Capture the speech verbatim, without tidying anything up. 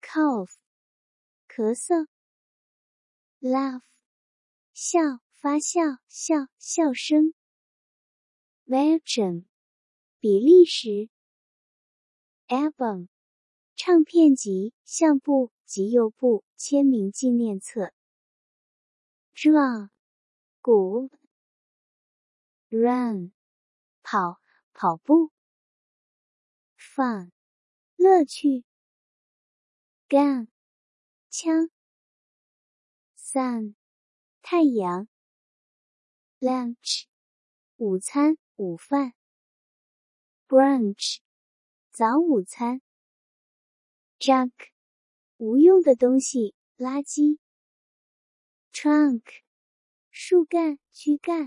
cough 咳嗽 laugh 笑发笑笑笑声 version 比利时 album 唱片集相簿及邮部签名纪念册 draw 鼓 run 跑跑步 fun 乐趣 gun 枪 sun 太阳 lunch 午餐午饭 brunch 早午餐 junk 无用的东西垃圾 trunk 树干躯干